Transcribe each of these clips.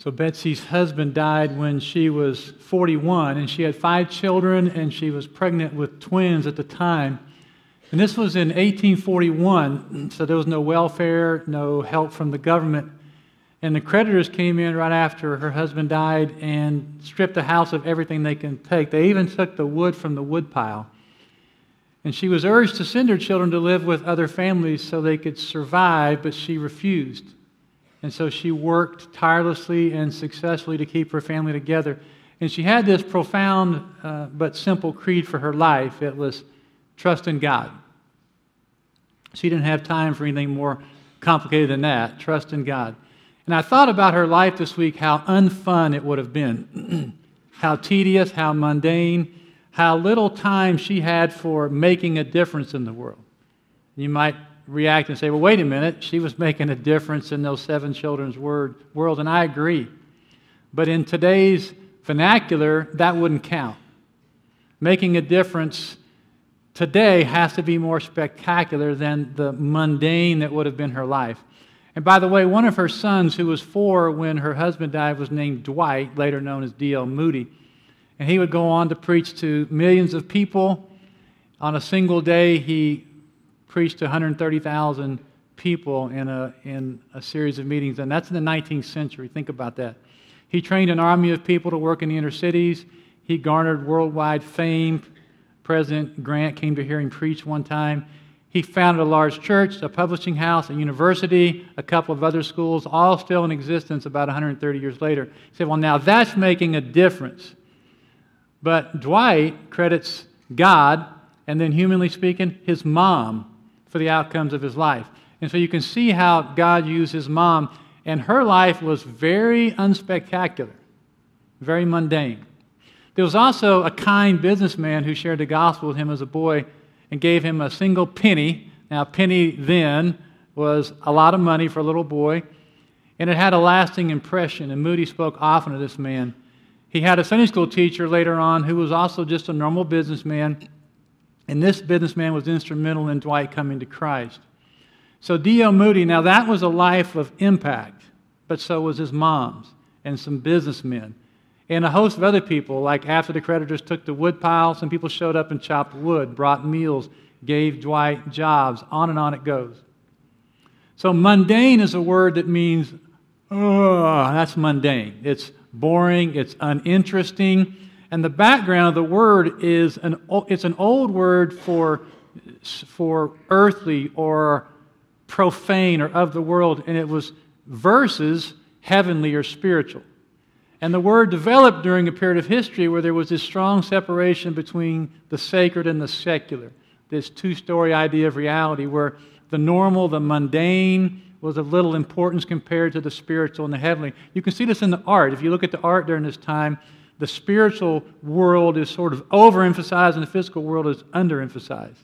So Betsy's husband died when she was 41, and she had 5 children, and she was pregnant with twins at the time. And this was in 1841, so there was no welfare, no help from the government. And the creditors came in right after her husband died and stripped the house of everything they can take. They even took the wood from the woodpile. And she was urged to send her children to live with other families so they could survive, but she refused. And so she worked tirelessly and successfully to keep her family together. And she had this profound but simple creed for her life. It was trust in God. She didn't have time for anything more complicated than that. Trust in God. And I thought about her life this week, how unfun it would have been. How tedious, how mundane, how little time she had for making a difference in the world. You might react and say, well, wait a minute, she was making a difference in those 7 children's world, and I agree. But in today's vernacular, that wouldn't count. Making a difference today has to be more spectacular than the mundane that would have been her life. And by the way, one of her sons, who was 4 when her husband died, was named Dwight, later known as D.L. Moody. And he would go on to preach to millions of people. On a single day, he preached to 130,000 people in a series of meetings, and that's in the 19th century. Think about that. He trained an army of people to work in the inner cities. He garnered worldwide fame. President Grant came to hear him preach one time. He founded a large church, a publishing house, a university, a couple of other schools, all still in existence about 130 years later. He said, well, now that's making a difference. But Dwight credits God, and then humanly speaking, his mom, for the outcomes of his life. And so you can see how God used his mom, and her life was very unspectacular, very mundane. There was also a kind businessman who shared the gospel with him as a boy and gave him a single penny. Now, a penny then was a lot of money for a little boy, and it had a lasting impression, and Moody spoke often of this man. He had a Sunday school teacher later on who was also just a normal businessman, and this businessman was instrumental in Dwight coming to Christ. So D.L. Moody, now that was a life of impact, but so was his mom's and some businessmen. And a host of other people, like after the creditors took the wood pile, some people showed up and chopped wood, brought meals, gave Dwight jobs, on it goes. So mundane is a word that means, that's mundane. It's boring, it's uninteresting. And the background of the word is it's an old word for earthly or profane or of the world, and it was versus heavenly or spiritual. And the word developed during a period of history where there was this strong separation between the sacred and the secular, this two-story idea of reality where the normal, the mundane, was of little importance compared to the spiritual and the heavenly. You can see this in the art. If you look at the art during this time, the spiritual world is sort of overemphasized and the physical world is underemphasized.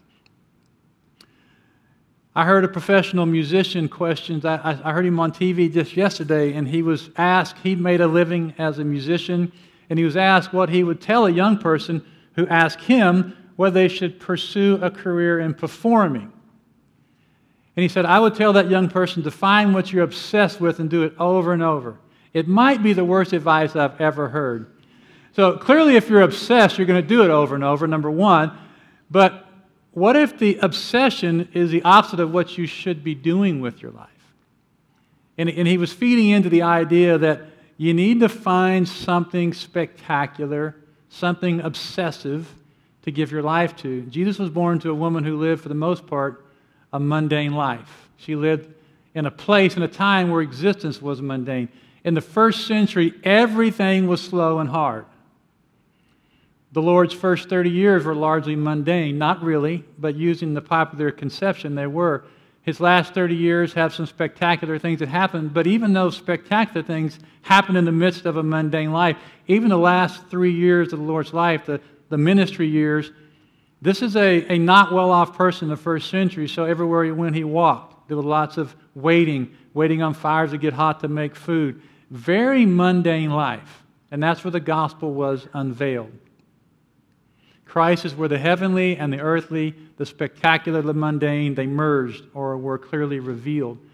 I heard a professional musician questions. I heard him on TV just yesterday, and he was asked, he'd made a living as a musician, and he was asked what he would tell a young person who asked him whether they should pursue a career in performing. And he said, I would tell that young person to find what you're obsessed with and do it over and over. It might be the worst advice I've ever heard. So clearly if you're obsessed, you're going to do it over and over, number one. But what if the obsession is the opposite of what you should be doing with your life? And he was feeding into the idea that you need to find something spectacular, something obsessive to give your life to. Jesus was born to a woman who lived, for the most part, a mundane life. She lived in a place, in a time where existence was mundane. In the first century, everything was slow and hard. The Lord's first 30 years were largely mundane. Not really, but using the popular conception, they were. His last 30 years have some spectacular things that happened, but even those spectacular things happened in the midst of a mundane life. Even the last 3 years of the Lord's life, the ministry years, this is a not well-off person in the first century, so everywhere he went, he walked. There was lots of waiting on fires to get hot to make food. Very mundane life, and that's where the gospel was unveiled. Christ is where the heavenly and the earthly, the spectacular, the mundane, they merged or were clearly revealed.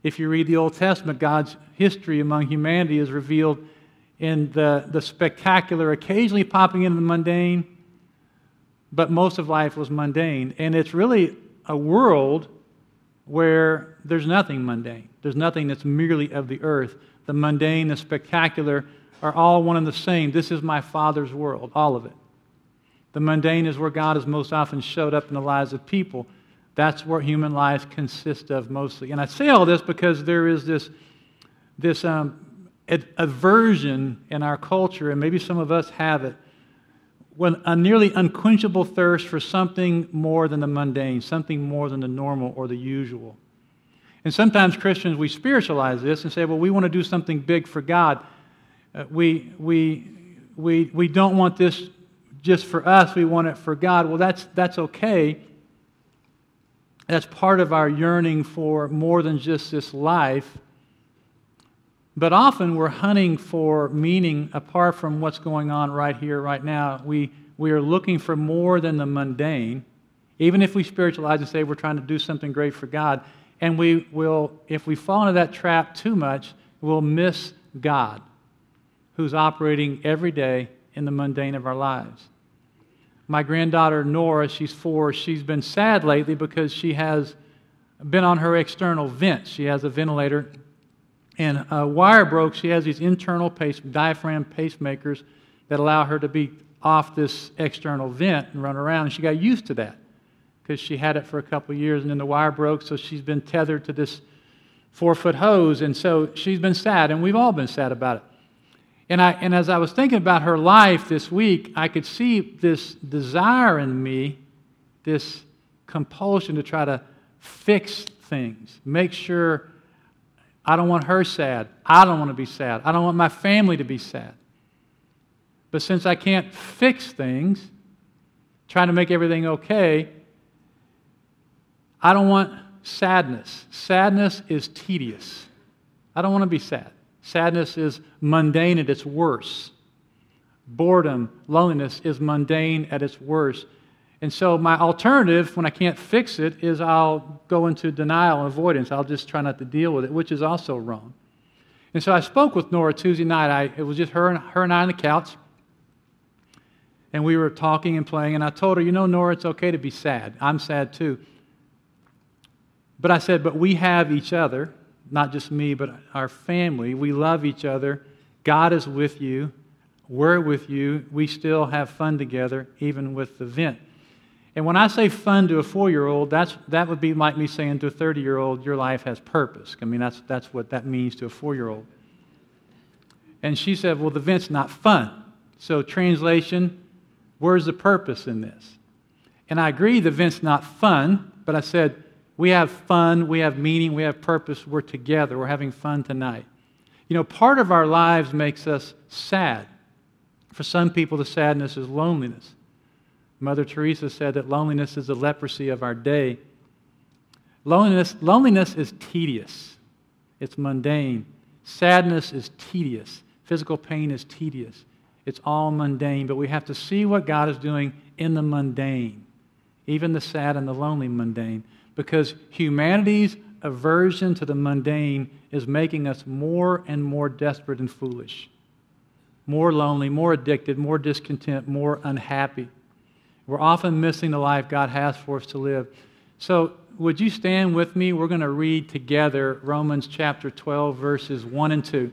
If you read the Old Testament, God's history among humanity is revealed in the spectacular, occasionally popping into the mundane, but most of life was mundane. And it's really a world where there's nothing mundane. There's nothing that's merely of the earth. The mundane, the spectacular are all one and the same. This is my Father's world, all of it. The mundane is where God has most often showed up in the lives of people. That's what human lives consist of mostly. And I say all this because there is this aversion in our culture, and maybe some of us have it, when a nearly unquenchable thirst for something more than the mundane, something more than the normal or the usual. And sometimes Christians, we spiritualize this and say, well, we want to do something big for God. We don't want this just for us, we want it for God. Well, that's okay. That's part of our yearning for more than just this life. But often we're hunting for meaning apart from what's going on right here, right now. We are looking for more than the mundane, even if we spiritualize and say we're trying to do something great for God. And we will, if we fall into that trap too much, we'll miss God, who's operating every day in the mundane of our lives. My granddaughter, Nora, she's 4. She's been sad lately because she has been on her external vent. She has a ventilator, and a wire broke. She has these internal diaphragm pacemakers that allow her to be off this external vent and run around. And she got used to that because she had it for a couple of years, and then the wire broke, so she's been tethered to this 4-foot hose, and so she's been sad, and we've all been sad about it. And as I was thinking about her life this week, I could see this desire in me, this compulsion to try to fix things, make sure I don't want her sad. I don't want to be sad. I don't want my family to be sad. But since I can't fix things, trying to make everything okay, I don't want sadness. Sadness is tedious. I don't want to be sad. Sadness is mundane at its worst. Boredom, loneliness is mundane at its worst. And so my alternative, when I can't fix it, is I'll go into denial and avoidance. I'll just try not to deal with it, which is also wrong. And so I spoke with Nora Tuesday night. It was just her and I on the couch. And we were talking and playing, and I told her, Nora, it's okay to be sad. I'm sad too. But I said, but we have each other. Not just me, but our family. We love each other. God is with you. We're with you. We still have fun together, even with the vent. And when I say fun to a 4-year-old, that would be like me saying to a 30-year-old, your life has purpose. I mean, that's what that means to a 4-year-old. And she said, well, the vent's not fun. So translation, where's the purpose in this? And I agree the vent's not fun, but I said, we have fun, we have meaning, we have purpose, we're together, we're having fun tonight. Part of our lives makes us sad. For some people, the sadness is loneliness. Mother Teresa said that loneliness is the leprosy of our day. Loneliness is tedious. It's mundane. Sadness is tedious. Physical pain is tedious. It's all mundane, but we have to see what God is doing in the mundane, even the sad and the lonely mundane. Because humanity's aversion to the mundane is making us more and more desperate and foolish, more lonely, more addicted, more discontent, more unhappy. We're often missing the life God has for us to live. So would you stand with me? We're going to read together Romans chapter 12, verses 1 and 2.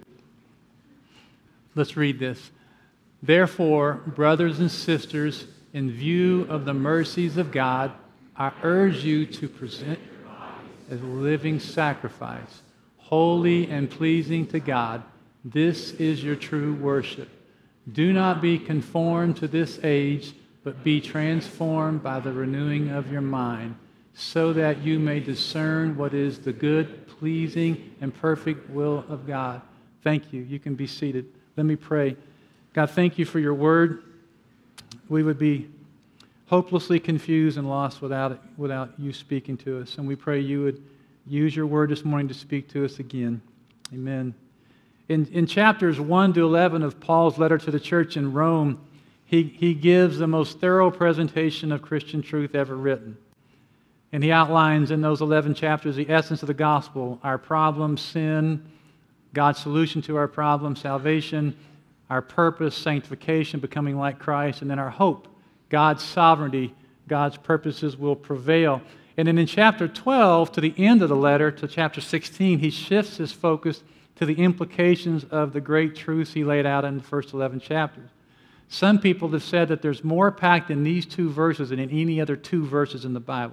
Let's read this. Therefore, brothers and sisters, in view of the mercies of God, I urge you to present your bodies as a living sacrifice, holy and pleasing to God. This is your true worship. Do not be conformed to this age, but be transformed by the renewing of your mind, so that you may discern what is the good, pleasing, and perfect will of God. Thank you. You can be seated. Let me pray. God, thank you for your word. We would be hopelessly confused and lost without you speaking to us. And we pray you would use your word this morning to speak to us again. Amen. In chapters 1 to 11 of Paul's letter to the church in Rome, he gives the most thorough presentation of Christian truth ever written. And he outlines in those 11 chapters the essence of the gospel: our problem, sin; God's solution to our problem, salvation; our purpose, sanctification, becoming like Christ; and then our hope, God's sovereignty, God's purposes will prevail. And then in chapter 12, to the end of the letter, to chapter 16, he shifts his focus to the implications of the great truths he laid out in the first 11 chapters. Some people have said that there's more packed in these two verses than in any other two verses in the Bible.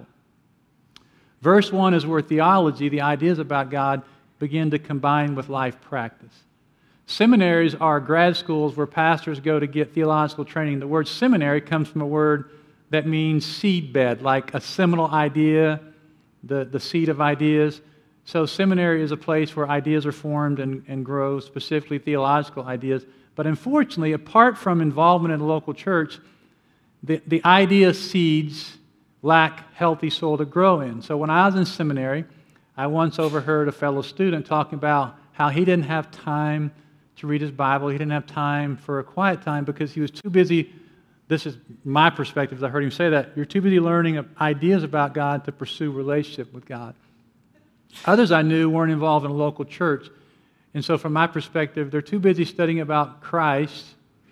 Verse 1 is where theology, the ideas about God, begin to combine with life practice. Seminaries are grad schools where pastors go to get theological training. The word seminary comes from a word that means seedbed, like a seminal idea, the seed of ideas. So seminary is a place where ideas are formed and grow, specifically theological ideas. But unfortunately, apart from involvement in the local church, the idea seeds lack healthy soil to grow in. So when I was in seminary, I once overheard a fellow student talking about how he didn't have time to read his Bible. He didn't have time for a quiet time because he was too busy. This is my perspective. I heard him say that. You're too busy learning ideas about God to pursue relationship with God. Others I knew weren't involved in a local church. And so from my perspective, they're too busy studying about Christ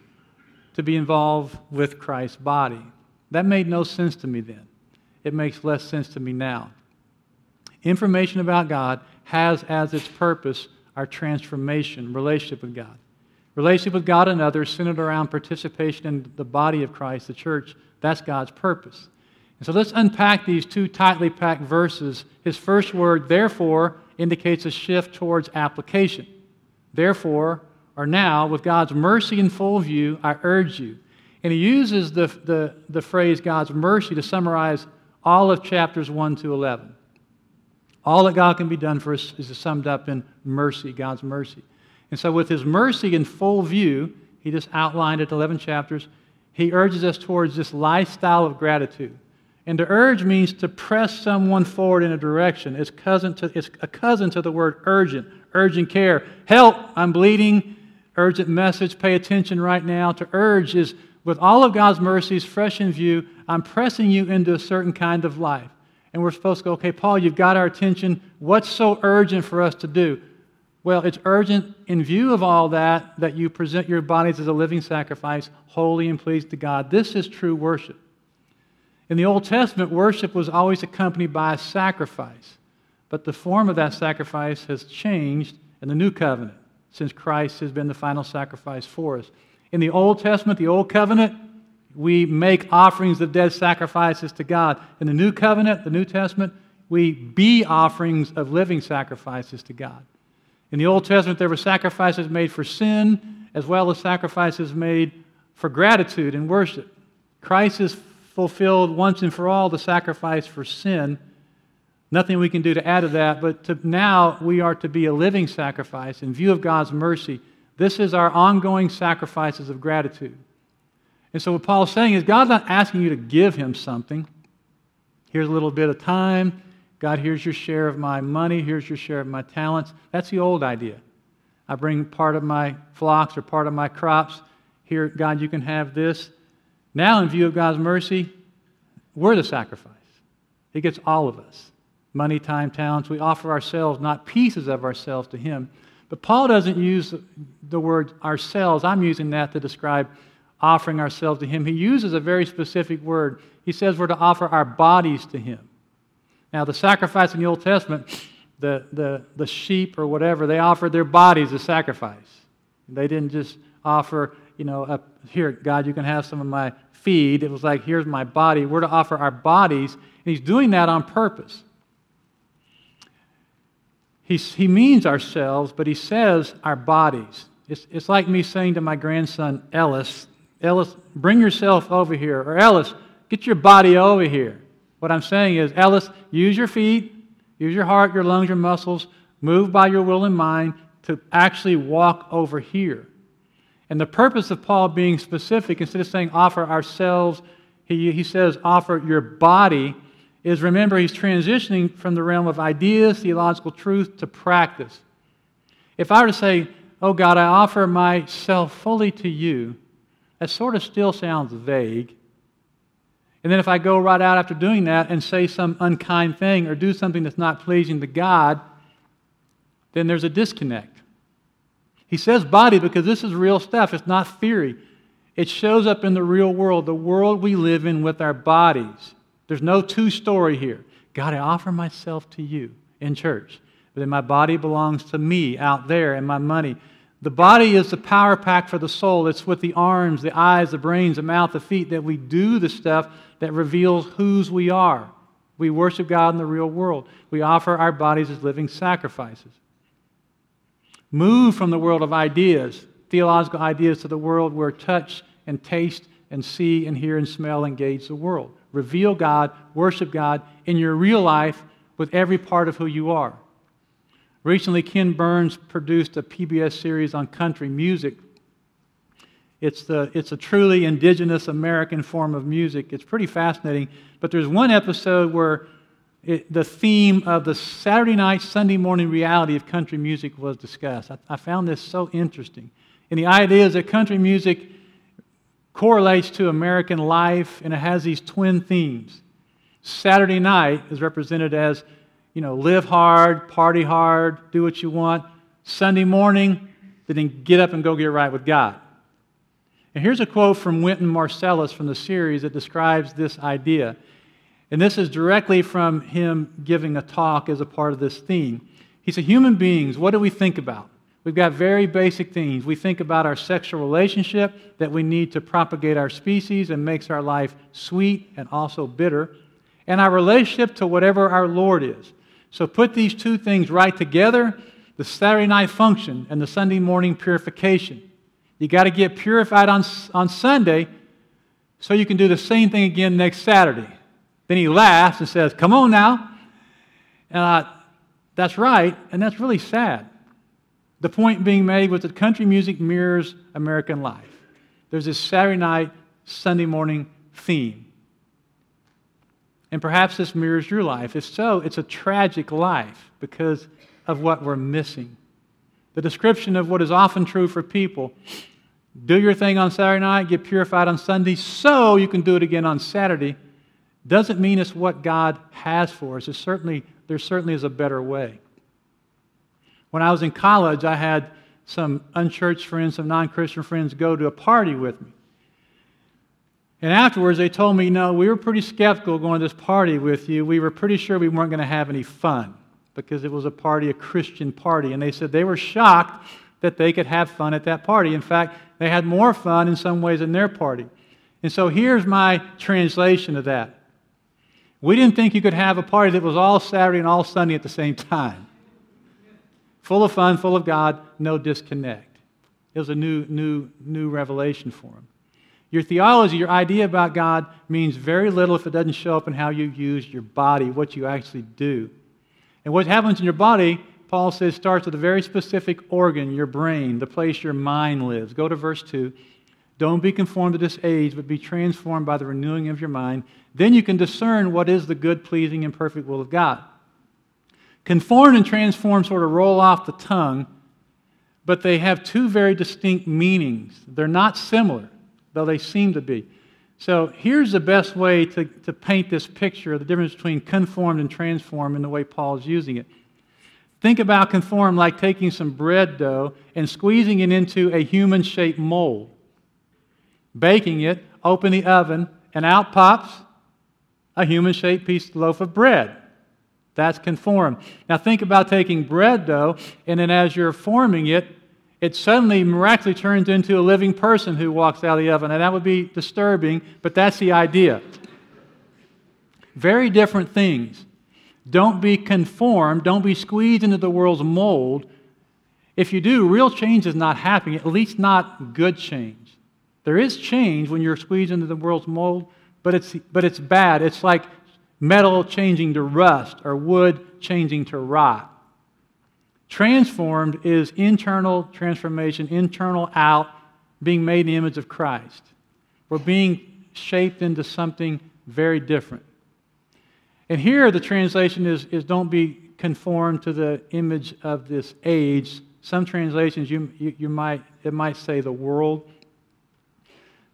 to be involved with Christ's body. That made no sense to me then. It makes less sense to me now. Information about God has as its purpose our transformation, relationship with God. Relationship with God and others centered around participation in the body of Christ, the church. That's God's purpose. And so let's unpack these two tightly packed verses. His first word, therefore, indicates a shift towards application. Therefore, or now, with God's mercy in full view, I urge you. And he uses the phrase God's mercy to summarize all of chapters 1 to 11. All that God can be done for us is summed up in mercy, God's mercy. And so with his mercy in full view, he just outlined it, 11 chapters, he urges us towards this lifestyle of gratitude. And to urge means to press someone forward in a direction. It's a cousin to the word urgent, urgent care. Help, I'm bleeding, urgent message, pay attention right now. To urge is, with all of God's mercies fresh in view, I'm pressing you into a certain kind of life. And we're supposed to go, okay, Paul, you've got our attention. What's so urgent for us to do? Well, it's urgent in view of all that you present your bodies as a living sacrifice, holy and pleasing to God. This is true worship. In the Old Testament, worship was always accompanied by a sacrifice. But the form of that sacrifice has changed in the New Covenant, since Christ has been the final sacrifice for us. In the Old Testament, the Old Covenant, we make offerings of dead sacrifices to God. In the New Covenant, the New Testament, we be offerings of living sacrifices to God. In the Old Testament, there were sacrifices made for sin, as well as sacrifices made for gratitude and worship. Christ has fulfilled once and for all the sacrifice for sin. Nothing we can do to add to that, but now we are to be a living sacrifice in view of God's mercy. This is our ongoing sacrifices of gratitude. And so what Paul's saying is God's not asking you to give him something. Here's a little bit of time. God, here's your share of my money. Here's your share of my talents. That's the old idea. I bring part of my flocks or part of my crops. Here, God, you can have this. Now, in view of God's mercy, we're the sacrifice. He gets all of us. Money, time, talents. We offer ourselves, not pieces of ourselves, to him. But Paul doesn't use the word ourselves. I'm using that to describe offering ourselves to him. He uses a very specific word. He says we're to offer our bodies to him. Now, the sacrifice in the Old Testament, the sheep or whatever, they offered their bodies as sacrifice. They didn't just offer, here, God, you can have some of my feed. It was like, here's my body. We're to offer our bodies, and he's doing that on purpose. He means ourselves, but he says our bodies. It's like me saying to my grandson, Ellis, bring yourself over here. Or Ellis, get your body over here. What I'm saying is, Ellis, use your feet, use your heart, your lungs, your muscles, move by your will and mind to actually walk over here. And the purpose of Paul being specific, instead of saying offer ourselves, he says offer your body, is remember he's transitioning from the realm of ideas, theological truth, to practice. If I were to say, oh God, I offer myself fully to you, that sort of still sounds vague. And then if I go right out after doing that and say some unkind thing or do something that's not pleasing to God, then there's a disconnect. He says body because this is real stuff. It's not theory. It shows up in the real world, the world we live in with our bodies. There's no two-story here. God, I offer myself to you in church. But then my body belongs to me out there and my money. The body is the power pack for the soul. It's with the arms, the eyes, the brains, the mouth, the feet that we do the stuff that reveals whose we are. We worship God in the real world. We offer our bodies as living sacrifices. Move from the world of ideas, theological ideas, to the world where touch and taste and see and hear and smell engage the world. Reveal God, worship God in your real life with every part of who you are. Recently, Ken Burns produced a PBS series on country music. It's a truly indigenous American form of music. It's pretty fascinating. But there's one episode where the theme of the Saturday night, Sunday morning reality of country music was discussed. I found this so interesting. And the idea is that country music correlates to American life, and it has these twin themes. Saturday night is represented as, live hard, party hard, do what you want. Sunday morning, then get up and go get right with God. And here's a quote from Wynton Marsalis from the series that describes this idea. And this is directly from him giving a talk as a part of this theme. He said, human beings, what do we think about? We've got very basic things. We think about our sexual relationship that we need to propagate our species and makes our life sweet and also bitter, and our relationship to whatever our Lord is. So put these two things right together, the Saturday night function and the Sunday morning purification. You got to get purified on Sunday so you can do the same thing again next Saturday. Then he laughs and says, come on now. And that's right, and that's really sad. The point being made was that country music mirrors American life. There's this Saturday night, Sunday morning theme. And perhaps this mirrors your life. If so, it's a tragic life because of what we're missing. The description of what is often true for people: do your thing on Saturday night, get purified on Sunday, so you can do it again on Saturday, doesn't mean it's what God has for us. There certainly is a better way. When I was in college, I had some unchurched friends, some non-Christian friends go to a party with me. And afterwards, they told me, we were pretty skeptical going to this party with you. We were pretty sure we weren't going to have any fun because it was a Christian party. And they said they were shocked that they could have fun at that party. In fact, they had more fun in some ways in their party. And so here's my translation of that. We didn't think you could have a party that was all Saturday and all Sunday at the same time. Full of fun, full of God, no disconnect. It was a new revelation for him. Your theology, your idea about God means very little if it doesn't show up in how you use your body, what you actually do. And what happens in your body, Paul says, starts with a very specific organ, your brain, the place your mind lives. Go to verse 2. Don't be conformed to this age, but be transformed by the renewing of your mind. Then you can discern what is the good, pleasing, and perfect will of God. Conformed and transformed sort of roll off the tongue, but they have two very distinct meanings. They're not similar, though they seem to be. So here's the best way to paint this picture of the difference between conformed and transformed in the way Paul is using it. Think about conformed like taking some bread dough and squeezing it into a human-shaped mold. Baking it, open the oven, and out pops a human-shaped loaf of bread. That's conformed. Now think about taking bread dough, and then as you're forming it, it suddenly miraculously turns into a living person who walks out of the oven. And that would be disturbing, but that's the idea. Very different things. Don't be conformed. Don't be squeezed into the world's mold. If you do, real change is not happening, at least not good change. There is change when you're squeezed into the world's mold, but it's bad. It's like metal changing to rust or wood changing to rot. Transformed is internal transformation, internal out, being made in the image of Christ. We're being shaped into something very different. And here the translation is don't be conformed to the image of this age. Some translations it might say the world.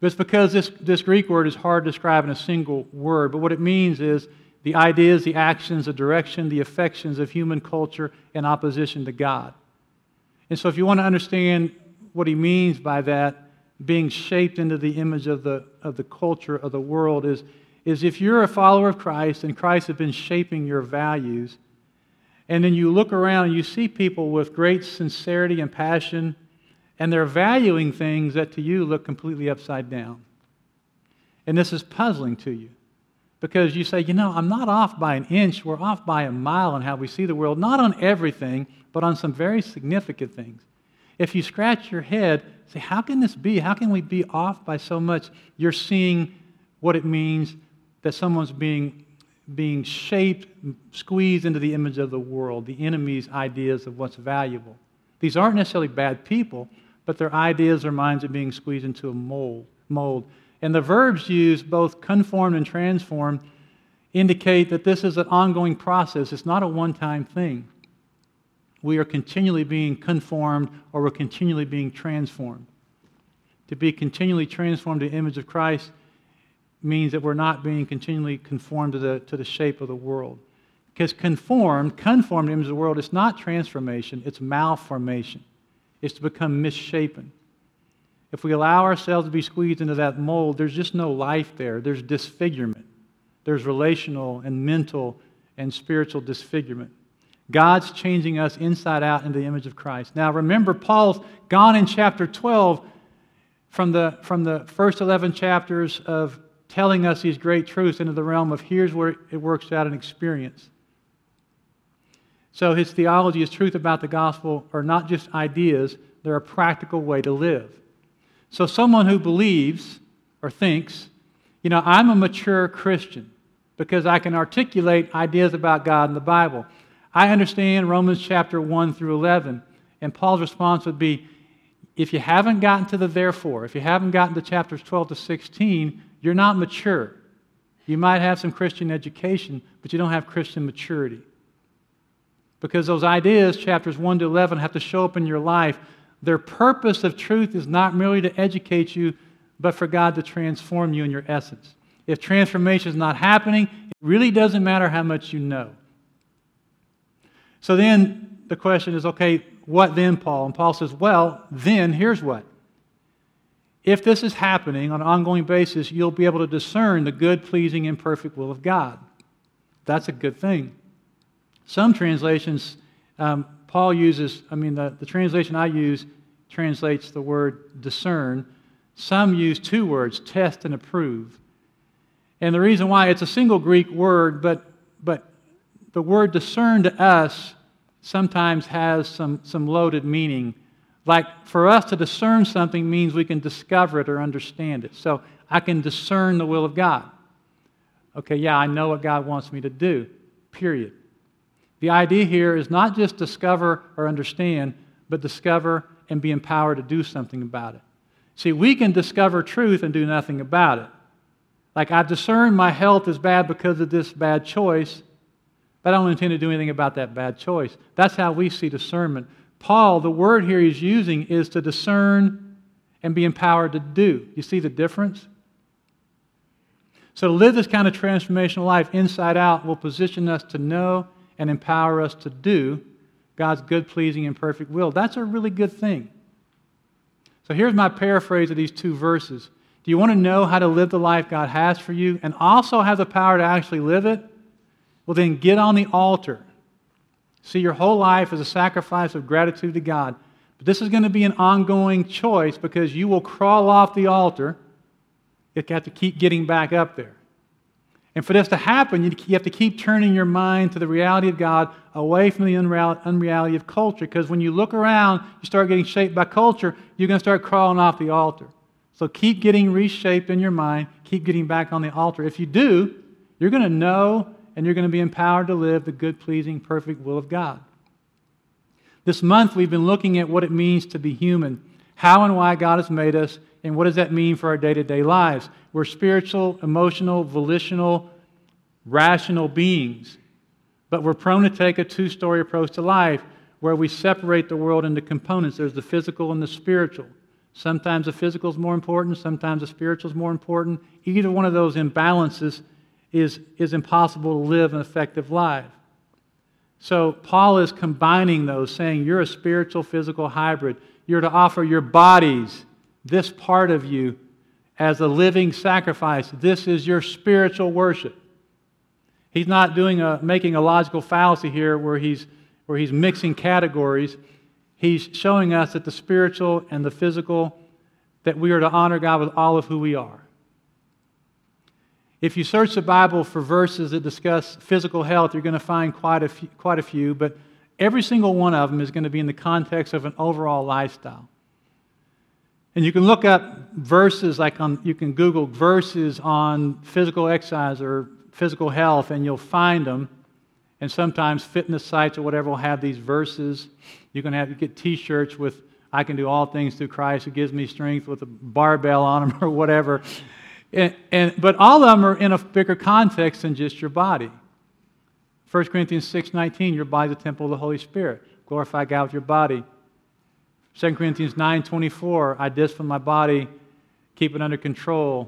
But it's because this Greek word is hard to describe in a single word. But what it means is the ideas, the actions, the direction, the affections of human culture in opposition to God. And so if you want to understand what he means by that, being shaped into the image of the culture of the world, is if you're a follower of Christ and Christ has been shaping your values, and then you look around and you see people with great sincerity and passion, and they're valuing things that to you look completely upside down. And this is puzzling to you because you say, I'm not off by an inch, we're off by a mile in how we see the world, not on everything, but on some very significant things. If you scratch your head, say, how can this be? How can we be off by so much? You're seeing what it means that someone's being shaped, squeezed into the image of the world, the enemy's ideas of what's valuable. These aren't necessarily bad people, but their ideas or minds are being squeezed into a mold. And the verbs used, both conformed and transformed, indicate that this is an ongoing process. It's not a one-time thing. We are continually being conformed or we're continually being transformed. To be continually transformed to the image of Christ means that we're not being continually conformed to the shape of the world. Because conformed to the image of the world, it's not transformation, it's malformation. It's to become misshapen. If we allow ourselves to be squeezed into that mold, there's just no life there. There's disfigurement. There's relational and mental and spiritual disfigurement. God's changing us inside out into the image of Christ. Now remember, Paul's gone in chapter 12 from the first 11 chapters of telling us these great truths into the realm of here's where it works out in experience. So his theology, his truth about the gospel are not just ideas, they're a practical way to live. So someone who believes or thinks, I'm a mature Christian because I can articulate ideas about God in the Bible. I understand Romans chapter 1 through 11, and Paul's response would be, if you haven't gotten to the therefore, if you haven't gotten to chapters 12 to 16, you're not mature. You might have some Christian education, but you don't have Christian maturity. Because those ideas, chapters 1 to 11, have to show up in your life. Their purpose of truth is not merely to educate you, but for God to transform you in your essence. If transformation is not happening, it really doesn't matter how much you know. So then the question is, okay, what then, Paul? And Paul says, well, then here's what. If this is happening on an ongoing basis, you'll be able to discern the good, pleasing, and perfect will of God. That's a good thing. Some translations, Paul uses, the translation I use translates the word discern. Some use two words, test and approve. And the reason why, it's a single Greek word, but the word discern to us sometimes has some loaded meaning. Like for us to discern something means we can discover it or understand it. So I can discern the will of God. Okay, yeah, I know what God wants me to do, period. The idea here is not just discover or understand, but discover and be empowered to do something about it. See, we can discover truth and do nothing about it. Like I've discerned my health is bad because of this bad choice, but I don't intend to do anything about that bad choice. That's how we see discernment. Paul, the word here he's using is to discern and be empowered to do. You see the difference? So to live this kind of transformational life inside out will position us to know and empower us to do God's good, pleasing, and perfect will. That's a really good thing. So here's my paraphrase of these two verses. Do you want to know how to live the life God has for you and also have the power to actually live it? Well, then get on the altar. See your whole life as a sacrifice of gratitude to God. But this is going to be an ongoing choice because you will crawl off the altar. You have to keep getting back up there. And for this to happen, you have to keep turning your mind to the reality of God away from the unreality of culture. Because when you look around, you start getting shaped by culture, you're going to start crawling off the altar. So keep getting reshaped in your mind. Keep getting back on the altar. If you do, you're going to know and you're going to be empowered to live the good, pleasing, perfect will of God. This month, we've been looking at what it means to be human, how and why God has made us, and what does that mean for our day-to-day lives. We're spiritual, emotional, volitional, rational beings, but we're prone to take a two-story approach to life where we separate the world into components. There's the physical and the spiritual. Sometimes the physical is more important, sometimes the spiritual is more important. Either one of those imbalances is impossible to live an effective life. So Paul is combining those, saying you're a spiritual, physical hybrid. You're to offer your bodies, this part of you, as a living sacrifice. This is your spiritual worship. He's not making a logical fallacy here where he's mixing categories. He's showing us that the spiritual and the physical, that we are to honor God with all of who we are. If you search the Bible for verses that discuss physical health, you're going to find quite a few, but every single one of them is going to be in the context of an overall lifestyle. And you can look up verses, you can Google verses on physical exercise or physical health, and you'll find them. And sometimes fitness sites or whatever will have these verses. You can get T-shirts with "I can do all things through Christ who gives me strength" with a barbell on them or whatever. But all of them are in a bigger context than just your body. 1 Corinthians 6:19, your body is the temple of the Holy Spirit. Glorify God with your body. 2 Corinthians 9:24, I discipline my body, keep it under control.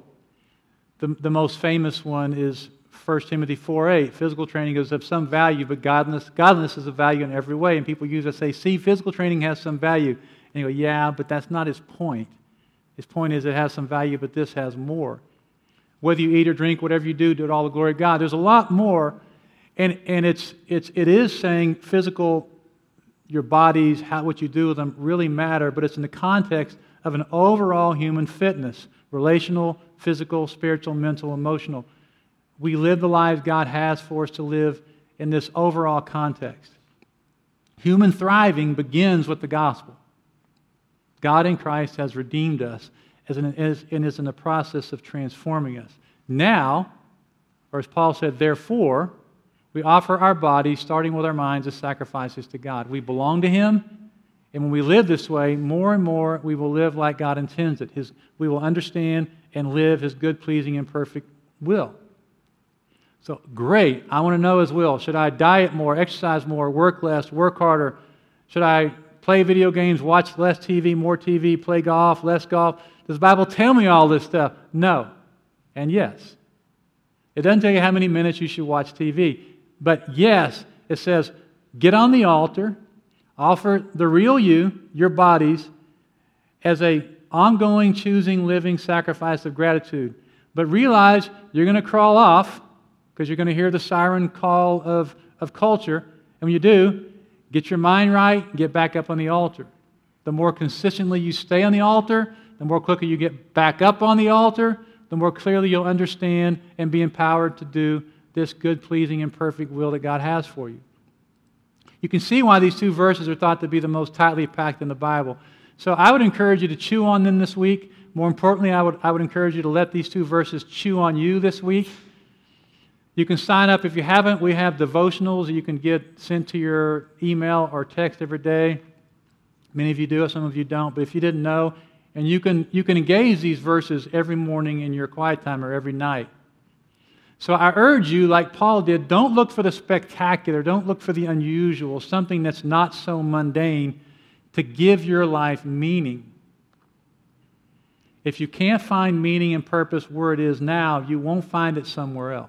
The most famous one is 1 Timothy 4:8. Physical training is of some value, but godliness is of value in every way. And people use it, say, see, physical training has some value. And you go, yeah, but that's not his point. His point is it has some value, but this has more. Whether you eat or drink, whatever you do it all the glory of God. There's a lot more, and it is saying physical, your bodies, what you do with them really matter, but it's in the context of an overall human fitness, relational, physical, spiritual, mental, emotional. We live the lives God has for us to live in this overall context. Human thriving begins with the gospel. God in Christ has redeemed us and is in the process of transforming us. Now, or as Paul said, therefore, we offer our bodies, starting with our minds, as sacrifices to God. We belong to Him, and when we live this way, more and more we will live like God intends it. We will understand and live His good, pleasing, and perfect will. So, great. I want to know His will. Should I diet more, exercise more, work less, work harder? Should I play video games, watch less TV, more TV, play golf, less golf? Does the Bible tell me all this stuff? No. And yes. It doesn't tell you how many minutes you should watch TV. But yes, it says, get on the altar, offer the real you, your bodies, as a ongoing, choosing, living sacrifice of gratitude. But realize you're going to crawl off because you're going to hear the siren call of culture. And when you do, get your mind right, get back up on the altar. The more consistently you stay on the altar, the more quickly you get back up on the altar, the more clearly you'll understand and be empowered to do this good, pleasing, and perfect will that God has for you. You can see why these two verses are thought to be the most tightly packed in the Bible. So I would encourage you to chew on them this week. More importantly, I would encourage you to let these two verses chew on you this week. You can sign up. If you haven't, we have devotionals you can get sent to your email or text every day. Many of you do, some of you don't. But if you didn't know, and you can engage these verses every morning in your quiet time or every night. So I urge you, like Paul did, don't look for the spectacular, don't look for the unusual, something that's not so mundane, to give your life meaning. If you can't find meaning and purpose where it is now, you won't find it somewhere else.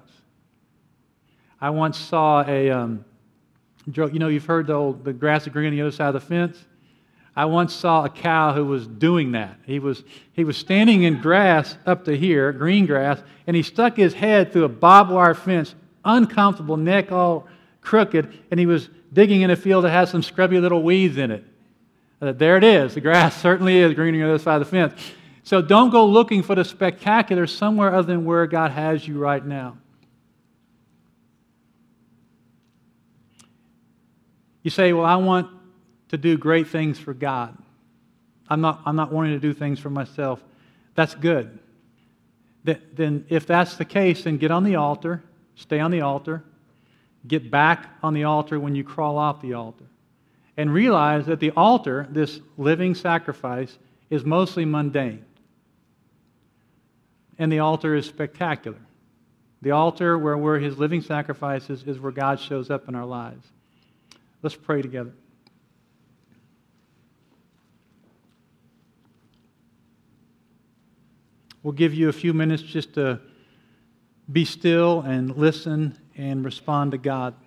I once saw a joke. You know, you've heard the grass is green on the other side of the fence. I once saw a cow who was doing that. He was standing in grass up to here, green grass, and he stuck his head through a barbed wire fence, uncomfortable, neck all crooked, and he was digging in a field that has some scrubby little weeds in it. There it is. The grass certainly is green on the other side of the fence. So don't go looking for the spectacular somewhere other than where God has you right now. You say, well, I want to do great things for God. I'm not wanting to do things for myself. That's good. Then if that's the case, then get on the altar, stay on the altar, get back on the altar when you crawl off the altar. And realize that the altar, this living sacrifice, is mostly mundane. And the altar is spectacular. The altar where we're His living sacrifices is where God shows up in our lives. Let's pray together. we'll give you a few minutes just to be still and listen and respond to God.